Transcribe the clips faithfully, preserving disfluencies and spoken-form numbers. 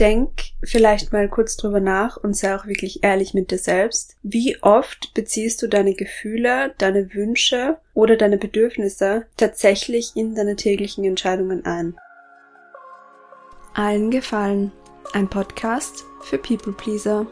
Denk vielleicht mal kurz drüber nach und sei auch wirklich ehrlich mit dir selbst. Wie oft beziehst du deine Gefühle, deine Wünsche oder deine Bedürfnisse tatsächlich in deine täglichen Entscheidungen ein? Allen gefallen. Ein Podcast für People Pleaser.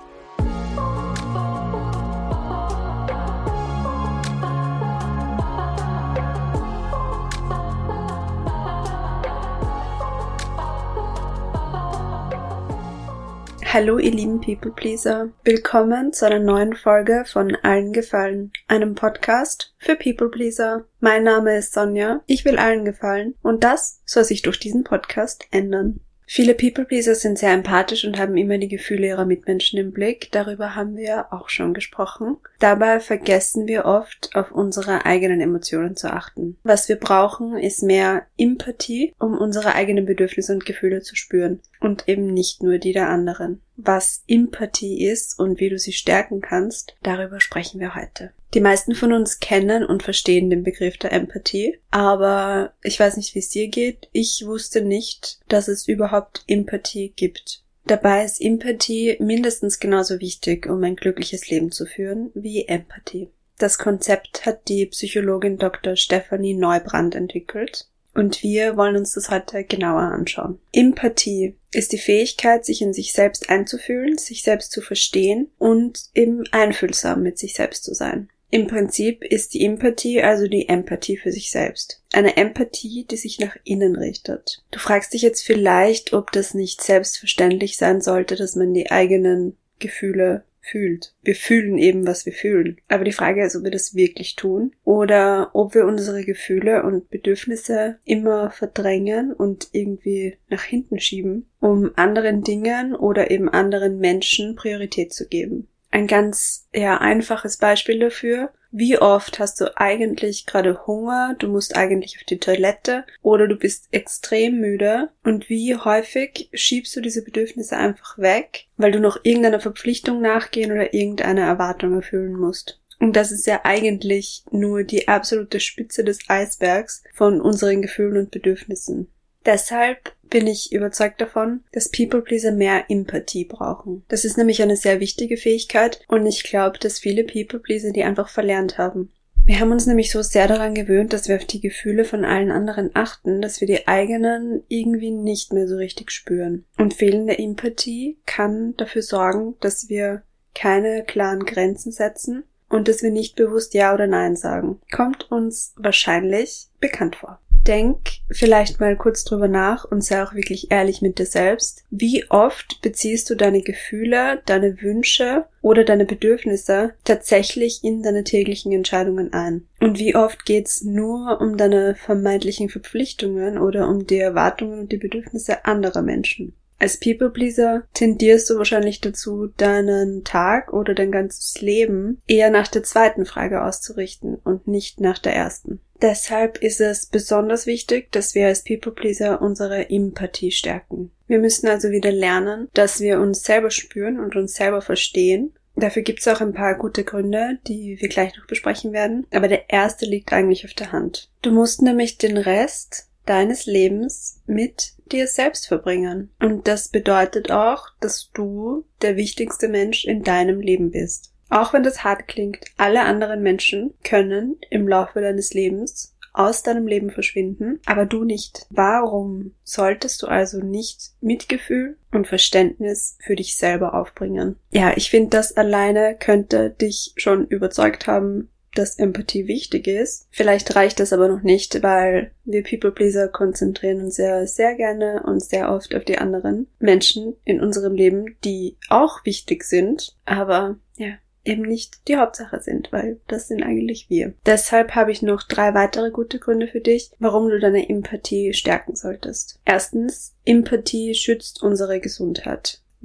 Hallo ihr lieben People Pleaser, willkommen zu einer neuen Folge von Allen gefallen, einem Podcast für People Pleaser. Mein Name ist Sonja, ich will allen gefallen und das soll sich durch diesen Podcast ändern. Viele People Pleaser sind sehr empathisch und haben immer die Gefühle ihrer Mitmenschen im Blick, darüber haben wir auch schon gesprochen. Dabei vergessen wir oft, auf unsere eigenen Emotionen zu achten. Was wir brauchen, ist mehr Empathie, um unsere eigenen Bedürfnisse und Gefühle zu spüren und eben nicht nur die der anderen. Was Empathie ist und wie du sie stärken kannst, darüber sprechen wir heute. Die meisten von uns kennen und verstehen den Begriff der Empathie, aber ich weiß nicht, wie es dir geht. Ich wusste nicht, dass es überhaupt Empathie gibt. Dabei ist Empathie mindestens genauso wichtig, um ein glückliches Leben zu führen, wie Empathie. Das Konzept hat die Psychologin Doktor Stefanie Neubrand entwickelt. Und wir wollen uns das heute genauer anschauen. Empathie ist die Fähigkeit, sich in sich selbst einzufühlen, sich selbst zu verstehen und eben einfühlsam mit sich selbst zu sein. Im Prinzip ist die Empathie also die Empathie für sich selbst. Eine Empathie, die sich nach innen richtet. Du fragst dich jetzt vielleicht, ob das nicht selbstverständlich sein sollte, dass man die eigenen Gefühle fühlt. Wir fühlen eben, was wir fühlen. Aber die Frage ist, ob wir das wirklich tun oder ob wir unsere Gefühle und Bedürfnisse immer verdrängen und irgendwie nach hinten schieben, um anderen Dingen oder eben anderen Menschen Priorität zu geben. Ein ganz eher einfaches Beispiel dafür: Wie oft hast du eigentlich gerade Hunger, du musst eigentlich auf die Toilette oder du bist extrem müde und wie häufig schiebst du diese Bedürfnisse einfach weg, weil du noch irgendeiner Verpflichtung nachgehen oder irgendeine Erwartung erfüllen musst. Und das ist ja eigentlich nur die absolute Spitze des Eisbergs von unseren Gefühlen und Bedürfnissen. Deshalb bin ich überzeugt davon, dass People Pleaser mehr Empathie brauchen. Das ist nämlich eine sehr wichtige Fähigkeit und ich glaube, dass viele People Pleaser die einfach verlernt haben. Wir haben uns nämlich so sehr daran gewöhnt, dass wir auf die Gefühle von allen anderen achten, dass wir die eigenen irgendwie nicht mehr so richtig spüren. Und fehlende Empathie kann dafür sorgen, dass wir keine klaren Grenzen setzen und dass wir nicht bewusst Ja oder Nein sagen. Kommt uns wahrscheinlich bekannt vor. Denk vielleicht mal kurz drüber nach und sei auch wirklich ehrlich mit dir selbst. Wie oft beziehst du deine Gefühle, deine Wünsche oder deine Bedürfnisse tatsächlich in deine täglichen Entscheidungen ein? Und wie oft geht's nur um deine vermeintlichen Verpflichtungen oder um die Erwartungen und die Bedürfnisse anderer Menschen? Als People-Pleaser tendierst du wahrscheinlich dazu, deinen Tag oder dein ganzes Leben eher nach der zweiten Frage auszurichten und nicht nach der ersten. Deshalb ist es besonders wichtig, dass wir als People-Pleaser unsere Empathie stärken. Wir müssen also wieder lernen, dass wir uns selber spüren und uns selber verstehen. Dafür gibt es auch ein paar gute Gründe, die wir gleich noch besprechen werden. Aber der erste liegt eigentlich auf der Hand. Du musst nämlich den Rest deines Lebens mit dir selbst verbringen. Und das bedeutet auch, dass du der wichtigste Mensch in deinem Leben bist. Auch wenn das hart klingt, alle anderen Menschen können im Laufe deines Lebens aus deinem Leben verschwinden, aber du nicht. Warum solltest du also nicht Mitgefühl und Verständnis für dich selber aufbringen? Ja, ich finde, das alleine könnte dich schon überzeugt haben, dass Empathie wichtig ist. Vielleicht reicht das aber noch nicht, weil wir People-Pleaser konzentrieren uns ja sehr gerne und sehr oft auf die anderen Menschen in unserem Leben, die auch wichtig sind, aber ja, eben nicht die Hauptsache sind, weil das sind eigentlich wir. Deshalb habe ich noch drei weitere gute Gründe für dich, warum du deine Empathie stärken solltest. Erstens, Empathie schützt unsere Gesundheit.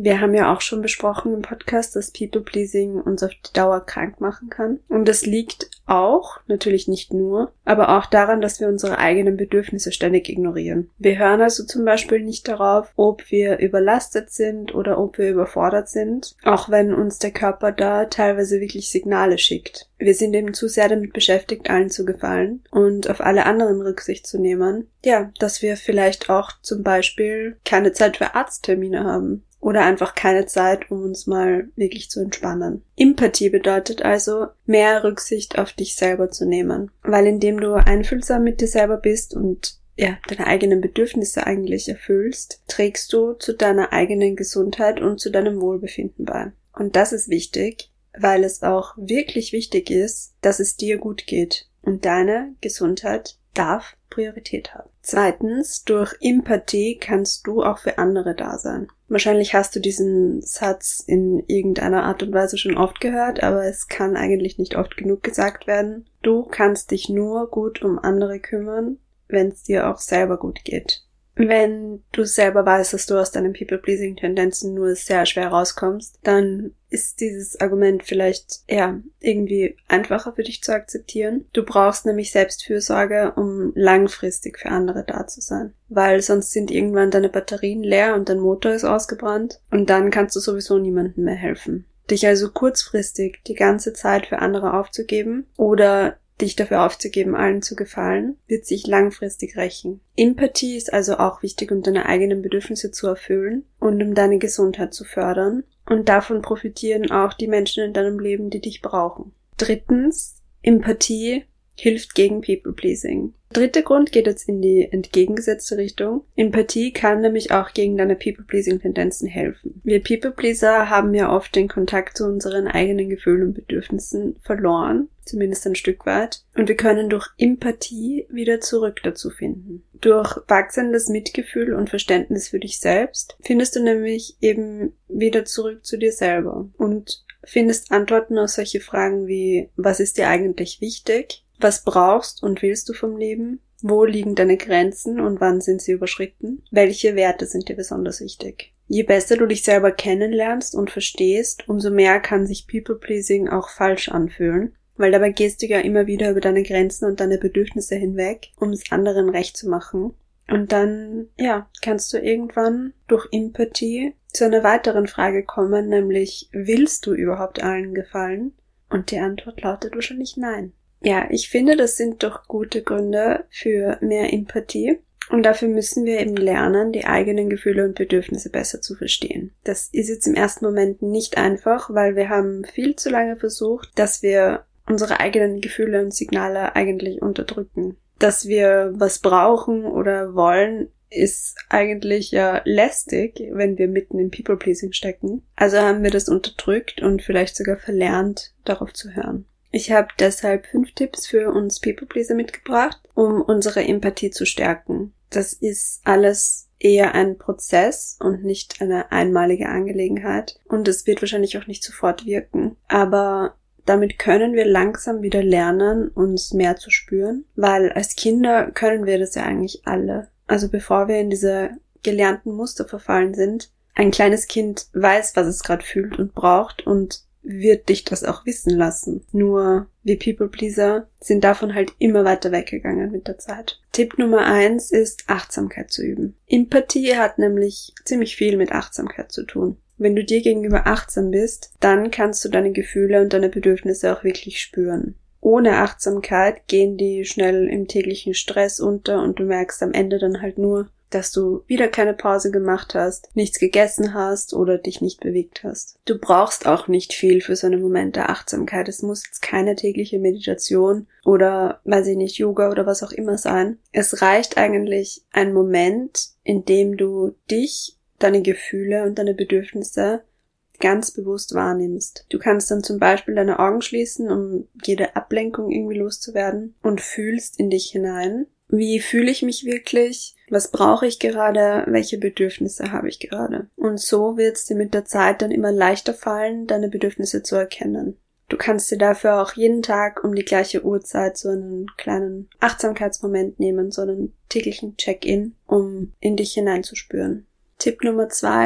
Wir haben ja auch schon besprochen im Podcast, dass People-Pleasing uns auf die Dauer krank machen kann. Und das liegt auch, natürlich nicht nur, aber auch daran, dass wir unsere eigenen Bedürfnisse ständig ignorieren. Wir hören also zum Beispiel nicht darauf, ob wir überlastet sind oder ob wir überfordert sind, auch wenn uns der Körper da teilweise wirklich Signale schickt. Wir sind eben zu sehr damit beschäftigt, allen zu gefallen und auf alle anderen Rücksicht zu nehmen. Ja, dass wir vielleicht auch zum Beispiel keine Zeit für Arzttermine haben. Oder einfach keine Zeit, um uns mal wirklich zu entspannen. Empathie bedeutet also, mehr Rücksicht auf dich selber zu nehmen. Weil indem du einfühlsam mit dir selber bist und ja, deine eigenen Bedürfnisse eigentlich erfüllst, trägst du zu deiner eigenen Gesundheit und zu deinem Wohlbefinden bei. Und das ist wichtig, weil es auch wirklich wichtig ist, dass es dir gut geht. Und deine Gesundheit darf Priorität haben. Zweitens, durch Empathie kannst du auch für andere da sein. Wahrscheinlich hast du diesen Satz in irgendeiner Art und Weise schon oft gehört, aber es kann eigentlich nicht oft genug gesagt werden. Du kannst dich nur gut um andere kümmern, wenn es dir auch selber gut geht. Wenn du selber weißt, dass du aus deinen People-Pleasing-Tendenzen nur sehr schwer rauskommst, dann ist dieses Argument vielleicht ja irgendwie einfacher für dich zu akzeptieren. Du brauchst nämlich Selbstfürsorge, um langfristig für andere da zu sein. Weil sonst sind irgendwann deine Batterien leer und dein Motor ist ausgebrannt und dann kannst du sowieso niemandem mehr helfen. Dich also kurzfristig die ganze Zeit für andere aufzugeben oder dich dafür aufzugeben, allen zu gefallen, wird sich langfristig rächen. Empathie ist also auch wichtig, um deine eigenen Bedürfnisse zu erfüllen und um deine Gesundheit zu fördern. Und davon profitieren auch die Menschen in deinem Leben, die dich brauchen. Drittens, Empathie hilft gegen People-Pleasing. Der dritte Grund geht jetzt in die entgegengesetzte Richtung. Empathie kann nämlich auch gegen deine People-Pleasing-Tendenzen helfen. Wir People-Pleaser haben ja oft den Kontakt zu unseren eigenen Gefühlen und Bedürfnissen verloren, zumindest ein Stück weit, und wir können durch Empathie wieder zurück dazu finden. Durch wachsendes Mitgefühl und Verständnis für dich selbst findest du nämlich eben wieder zurück zu dir selber und findest Antworten auf solche Fragen wie: Was ist dir eigentlich wichtig? Was brauchst und willst du vom Leben? Wo liegen deine Grenzen und wann sind sie überschritten? Welche Werte sind dir besonders wichtig? Je besser du dich selber kennenlernst und verstehst, umso mehr kann sich People-Pleasing auch falsch anfühlen, weil dabei gehst du ja immer wieder über deine Grenzen und deine Bedürfnisse hinweg, um es anderen recht zu machen. Und dann, ja, kannst du irgendwann durch Empathie zu einer weiteren Frage kommen, nämlich: Willst du überhaupt allen gefallen? Und die Antwort lautet wahrscheinlich nein. Ja, ich finde, das sind doch gute Gründe für mehr Empathie. Und dafür müssen wir eben lernen, die eigenen Gefühle und Bedürfnisse besser zu verstehen. Das ist jetzt im ersten Moment nicht einfach, weil wir haben viel zu lange versucht, dass wir unsere eigenen Gefühle und Signale eigentlich unterdrücken. Dass wir was brauchen oder wollen, ist eigentlich ja lästig, wenn wir mitten im People-Pleasing stecken. Also haben wir das unterdrückt und vielleicht sogar verlernt, darauf zu hören. Ich habe deshalb fünf Tipps für uns People-Pleaser mitgebracht, um unsere Empathie zu stärken. Das ist alles eher ein Prozess und nicht eine einmalige Angelegenheit. Und es wird wahrscheinlich auch nicht sofort wirken. Aber damit können wir langsam wieder lernen, uns mehr zu spüren, weil als Kinder können wir das ja eigentlich alle. Also bevor wir in diese gelernten Muster verfallen sind, ein kleines Kind weiß, was es gerade fühlt und braucht und wird dich das auch wissen lassen. Nur wir People-Pleaser sind davon halt immer weiter weggegangen mit der Zeit. Tipp Nummer eins ist, Achtsamkeit zu üben. Empathie hat nämlich ziemlich viel mit Achtsamkeit zu tun. Wenn du dir gegenüber achtsam bist, dann kannst du deine Gefühle und deine Bedürfnisse auch wirklich spüren. Ohne Achtsamkeit gehen die schnell im täglichen Stress unter und du merkst am Ende dann halt nur, dass du wieder keine Pause gemacht hast, nichts gegessen hast oder dich nicht bewegt hast. Du brauchst auch nicht viel für so einen Moment der Achtsamkeit. Es muss jetzt keine tägliche Meditation oder, weiß ich nicht, Yoga oder was auch immer sein. Es reicht eigentlich ein Moment, in dem du dich, deine Gefühle und deine Bedürfnisse ganz bewusst wahrnimmst. Du kannst dann zum Beispiel deine Augen schließen, um jede Ablenkung irgendwie loszuwerden und fühlst in dich hinein. Wie fühle ich mich wirklich? Was brauche ich gerade? Welche Bedürfnisse habe ich gerade? Und so wird es dir mit der Zeit dann immer leichter fallen, deine Bedürfnisse zu erkennen. Du kannst dir dafür auch jeden Tag um die gleiche Uhrzeit so einen kleinen Achtsamkeitsmoment nehmen, so einen täglichen Check-in, um in dich hineinzuspüren. Tipp Nummer zwei: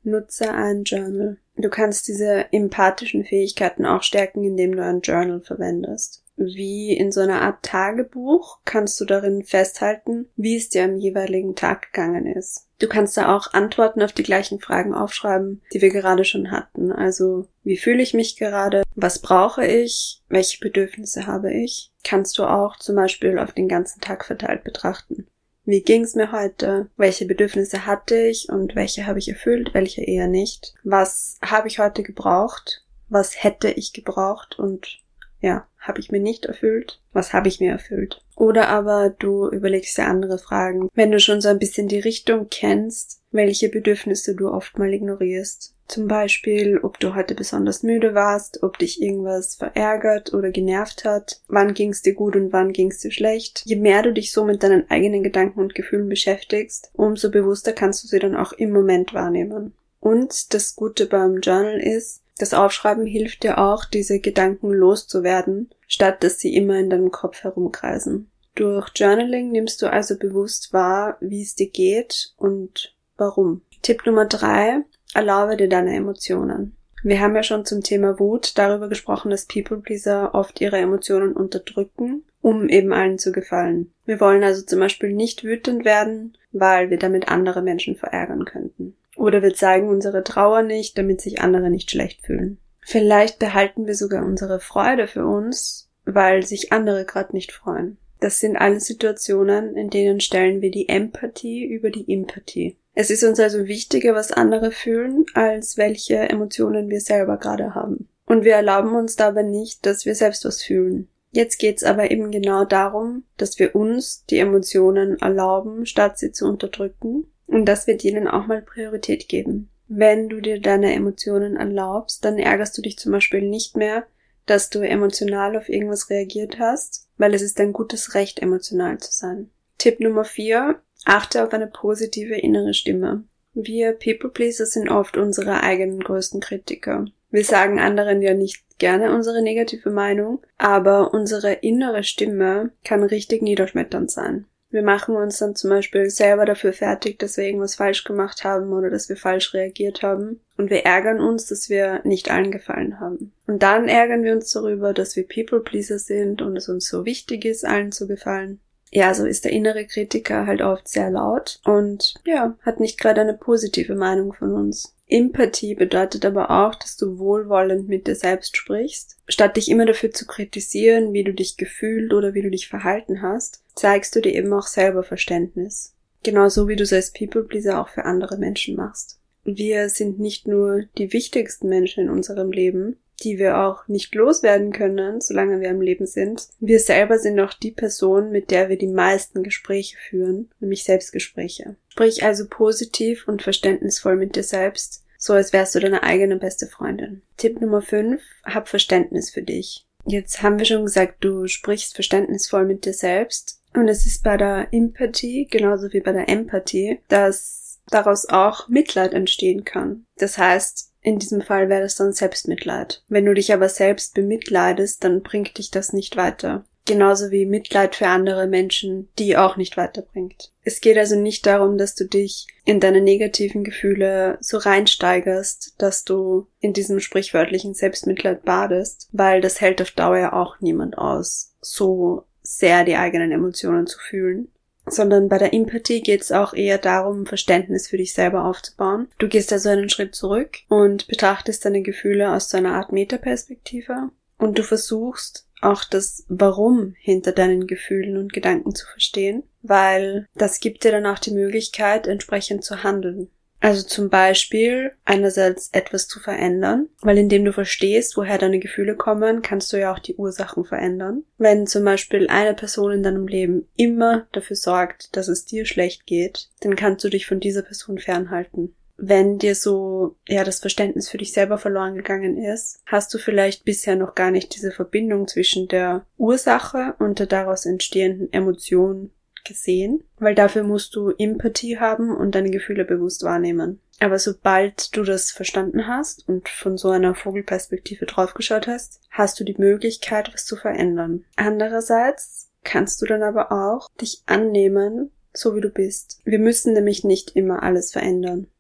Nutze ein Journal. Du kannst diese empathischen Fähigkeiten auch stärken, indem du ein Journal verwendest. Wie in so einer Art Tagebuch kannst du darin festhalten, wie es dir am jeweiligen Tag gegangen ist. Du kannst da auch Antworten auf die gleichen Fragen aufschreiben, die wir gerade schon hatten. Also, wie fühle ich mich gerade? Was brauche ich? Welche Bedürfnisse habe ich? Kannst du auch zum Beispiel auf den ganzen Tag verteilt betrachten. Wie ging's mir heute? Welche Bedürfnisse hatte ich und welche habe ich erfüllt, welche eher nicht? Was habe ich heute gebraucht? Was hätte ich gebraucht und ja, habe ich mir nicht erfüllt? Was habe ich mir erfüllt? Oder aber du überlegst dir andere Fragen. Wenn du schon so ein bisschen die Richtung kennst, welche Bedürfnisse du oft mal ignorierst. Zum Beispiel, ob du heute besonders müde warst, ob dich irgendwas verärgert oder genervt hat, wann ging's dir gut und wann ging's dir schlecht. Je mehr du dich so mit deinen eigenen Gedanken und Gefühlen beschäftigst, umso bewusster kannst du sie dann auch im Moment wahrnehmen. Und das Gute beim Journal ist, das Aufschreiben hilft dir auch, diese Gedanken loszuwerden, statt dass sie immer in deinem Kopf herumkreisen. Durch Journaling nimmst du also bewusst wahr, wie es dir geht und warum. Tipp Nummer drei, erlaube dir deine Emotionen. Wir haben ja schon zum Thema Wut darüber gesprochen, dass People-Pleaser oft ihre Emotionen unterdrücken, um eben allen zu gefallen. Wir wollen also zum Beispiel nicht wütend werden, weil wir damit andere Menschen verärgern könnten. Oder wir zeigen unsere Trauer nicht, damit sich andere nicht schlecht fühlen. Vielleicht behalten wir sogar unsere Freude für uns, weil sich andere gerade nicht freuen. Das sind alle Situationen, in denen stellen wir die Empathie über die Empathie. Es ist uns also wichtiger, was andere fühlen, als welche Emotionen wir selber gerade haben. Und wir erlauben uns dabei nicht, dass wir selbst was fühlen. Jetzt geht's aber eben genau darum, dass wir uns die Emotionen erlauben, statt sie zu unterdrücken. Und dass wir denen auch mal Priorität geben. Wenn du dir deine Emotionen erlaubst, dann ärgerst du dich zum Beispiel nicht mehr, dass du emotional auf irgendwas reagiert hast, weil es ist dein gutes Recht, emotional zu sein. Tipp Nummer vier, achte auf eine positive innere Stimme. Wir People-Pleaser sind oft unsere eigenen größten Kritiker. Wir sagen anderen ja nicht gerne unsere negative Meinung, aber unsere innere Stimme kann richtig niederschmetternd sein. Wir machen uns dann zum Beispiel selber dafür fertig, dass wir irgendwas falsch gemacht haben oder dass wir falsch reagiert haben. Und wir ärgern uns, dass wir nicht allen gefallen haben. Und dann ärgern wir uns darüber, dass wir People-Pleaser sind und es uns so wichtig ist, allen zu gefallen. Ja, so ist der innere Kritiker halt oft sehr laut und ja, hat nicht gerade eine positive Meinung von uns. Empathie bedeutet aber auch, dass du wohlwollend mit dir selbst sprichst. Statt dich immer dafür zu kritisieren, wie du dich gefühlt oder wie du dich verhalten hast, zeigst du dir eben auch selber Verständnis. Genauso wie du es als People-Pleaser auch für andere Menschen machst. Wir sind nicht nur die wichtigsten Menschen in unserem Leben, die wir auch nicht loswerden können, solange wir am Leben sind. Wir selber sind auch die Person, mit der wir die meisten Gespräche führen, nämlich Selbstgespräche. Sprich also positiv und verständnisvoll mit dir selbst, so als wärst du deine eigene beste Freundin. Tipp Nummer fünf, hab Verständnis für dich. Jetzt haben wir schon gesagt, du sprichst verständnisvoll mit dir selbst und es ist bei der Empathie, genauso wie bei der Empathie, dass daraus auch Mitleid entstehen kann. Das heißt, in diesem Fall wäre das dann Selbstmitleid. Wenn du dich aber selbst bemitleidest, dann bringt dich das nicht weiter. Genauso wie Mitleid für andere Menschen, die auch nicht weiterbringt. Es geht also nicht darum, dass du dich in deine negativen Gefühle so reinsteigerst, dass du in diesem sprichwörtlichen Selbstmitleid badest, weil das hält auf Dauer ja auch niemand aus, so sehr die eigenen Emotionen zu fühlen. Sondern bei der Empathie geht es auch eher darum, Verständnis für dich selber aufzubauen. Du gehst also einen Schritt zurück und betrachtest deine Gefühle aus so einer Art Metaperspektive und du versuchst auch das Warum hinter deinen Gefühlen und Gedanken zu verstehen, weil das gibt dir dann auch die Möglichkeit, entsprechend zu handeln. Also zum Beispiel einerseits etwas zu verändern, weil indem du verstehst, woher deine Gefühle kommen, kannst du ja auch die Ursachen verändern. Wenn zum Beispiel eine Person in deinem Leben immer dafür sorgt, dass es dir schlecht geht, dann kannst du dich von dieser Person fernhalten. Wenn dir so ja das Verständnis für dich selber verloren gegangen ist, hast du vielleicht bisher noch gar nicht diese Verbindung zwischen der Ursache und der daraus entstehenden Emotion gesehen, weil dafür musst du Empathie haben und deine Gefühle bewusst wahrnehmen. Aber sobald du das verstanden hast und von so einer Vogelperspektive draufgeschaut hast, hast du die Möglichkeit, was zu verändern. Andererseits kannst du dann aber auch dich annehmen, so wie du bist. Wir müssen nämlich nicht immer alles verändern.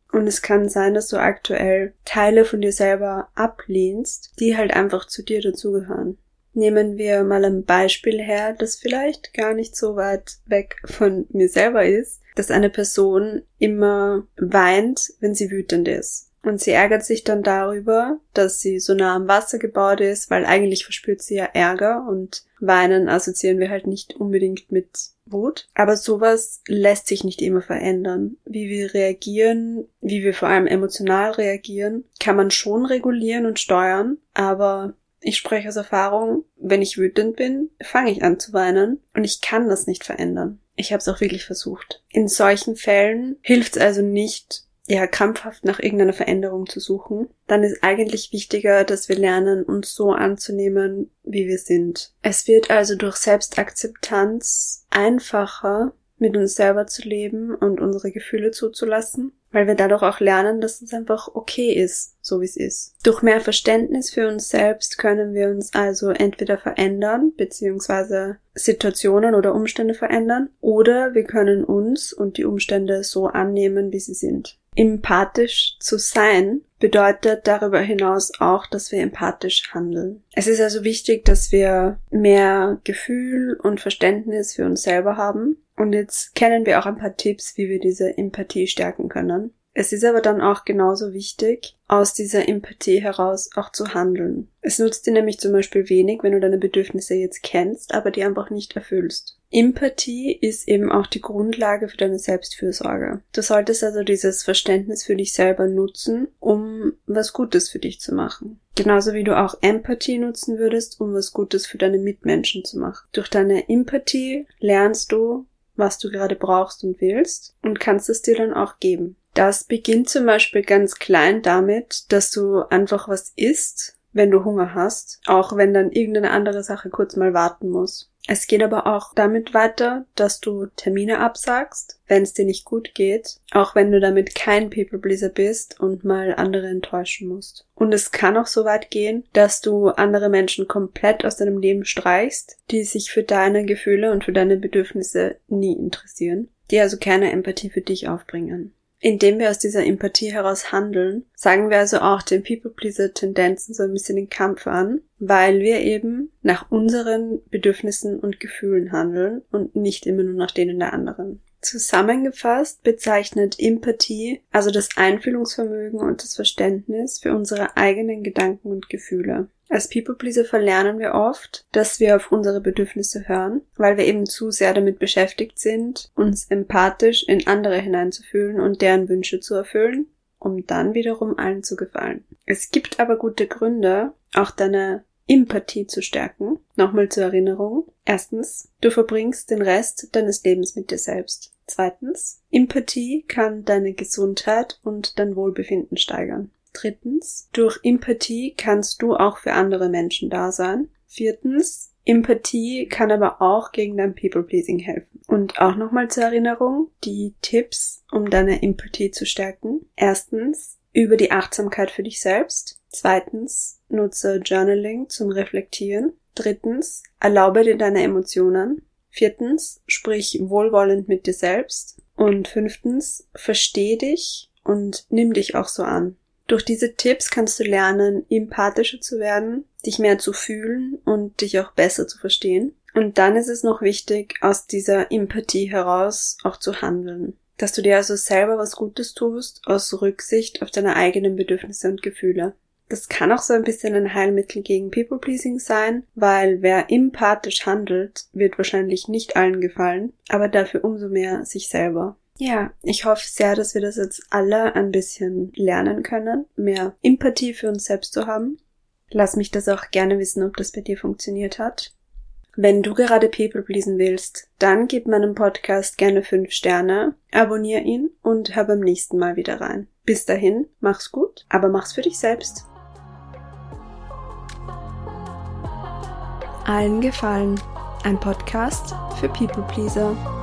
Und es kann sein, dass du aktuell Teile von dir selber ablehnst, die halt einfach zu dir dazugehören. Nehmen wir mal ein Beispiel her, das vielleicht gar nicht so weit weg von mir selber ist, dass eine Person immer weint, wenn sie wütend ist. Und sie ärgert sich dann darüber, dass sie so nah am Wasser gebaut ist, weil eigentlich verspürt sie ja Ärger und Weinen assoziieren wir halt nicht unbedingt mit Wut. Aber sowas lässt sich nicht immer verändern. Wie wir reagieren, wie wir vor allem emotional reagieren, kann man schon regulieren und steuern, aber ich spreche aus Erfahrung, wenn ich wütend bin, fange ich an zu weinen und ich kann das nicht verändern. Ich habe es auch wirklich versucht. In solchen Fällen hilft es also nicht, ja, krampfhaft nach irgendeiner Veränderung zu suchen. Dann ist eigentlich wichtiger, dass wir lernen, uns so anzunehmen, wie wir sind. Es wird also durch Selbstakzeptanz einfacher, mit uns selber zu leben und unsere Gefühle zuzulassen, weil wir dadurch auch lernen, dass es einfach okay ist, so wie es ist. Durch mehr Verständnis für uns selbst können wir uns also entweder verändern, beziehungsweise Situationen oder Umstände verändern, oder wir können uns und die Umstände so annehmen, wie sie sind. Empathisch zu sein bedeutet darüber hinaus auch, dass wir empathisch handeln. Es ist also wichtig, dass wir mehr Gefühl und Verständnis für uns selber haben. Und jetzt kennen wir auch ein paar Tipps, wie wir diese Empathie stärken können. Es ist aber dann auch genauso wichtig, aus dieser Empathie heraus auch zu handeln. Es nutzt dir nämlich zum Beispiel wenig, wenn du deine Bedürfnisse jetzt kennst, aber die einfach nicht erfüllst. Empathie ist eben auch die Grundlage für deine Selbstfürsorge. Du solltest also dieses Verständnis für dich selber nutzen, um was Gutes für dich zu machen. Genauso wie du auch Empathie nutzen würdest, um was Gutes für deine Mitmenschen zu machen. Durch deine Empathie lernst du, was du gerade brauchst und willst und kannst es dir dann auch geben. Das beginnt zum Beispiel ganz klein damit, dass du einfach was isst, wenn du Hunger hast, auch wenn dann irgendeine andere Sache kurz mal warten muss. Es geht aber auch damit weiter, dass du Termine absagst, wenn es dir nicht gut geht, auch wenn du damit kein People-Pleaser bist und mal andere enttäuschen musst. Und es kann auch so weit gehen, dass du andere Menschen komplett aus deinem Leben streichst, die sich für deine Gefühle und für deine Bedürfnisse nie interessieren, die also keine Empathie für dich aufbringen. Indem wir aus dieser Empathie heraus handeln, sagen wir also auch den People-Pleaser-Tendenzen so ein bisschen den Kampf an, weil wir eben nach unseren Bedürfnissen und Gefühlen handeln und nicht immer nur nach denen der anderen. Zusammengefasst bezeichnet Empathie also das Einfühlungsvermögen und das Verständnis für unsere eigenen Gedanken und Gefühle. Als People-Pleaser verlernen wir oft, dass wir auf unsere Bedürfnisse hören, weil wir eben zu sehr damit beschäftigt sind, uns empathisch in andere hineinzufühlen und deren Wünsche zu erfüllen, um dann wiederum allen zu gefallen. Es gibt aber gute Gründe, auch deine Empathie zu stärken. Nochmal zur Erinnerung. Erstens, du verbringst den Rest deines Lebens mit dir selbst. Zweitens, Empathie kann deine Gesundheit und dein Wohlbefinden steigern. Drittens, durch Empathie kannst du auch für andere Menschen da sein. Viertens, Empathie kann aber auch gegen dein People-Pleasing helfen. Und auch nochmal zur Erinnerung, die Tipps, um deine Empathie zu stärken. Erstens, über die Achtsamkeit für dich selbst. Zweitens, nutze Journaling zum Reflektieren. Drittens, erlaube dir deine Emotionen. Viertens, sprich wohlwollend mit dir selbst. Und fünftens, versteh dich und nimm dich auch so an. Durch diese Tipps kannst du lernen, empathischer zu werden, dich mehr zu fühlen und dich auch besser zu verstehen. Und dann ist es noch wichtig, aus dieser Empathie heraus auch zu handeln. Dass du dir also selber was Gutes tust, aus Rücksicht auf deine eigenen Bedürfnisse und Gefühle. Das kann auch so ein bisschen ein Heilmittel gegen People-Pleasing sein, weil wer empathisch handelt, wird wahrscheinlich nicht allen gefallen, aber dafür umso mehr sich selber. Ja, ich hoffe sehr, dass wir das jetzt alle ein bisschen lernen können, mehr Empathie für uns selbst zu haben. Lass mich das auch gerne wissen, ob das bei dir funktioniert hat. Wenn du gerade People pleasen willst, dann gib meinem Podcast gerne fünf Sterne, abonnier ihn und hör beim nächsten Mal wieder rein. Bis dahin, mach's gut, aber mach's für dich selbst. Allen gefallen. Ein Podcast für People Pleaser.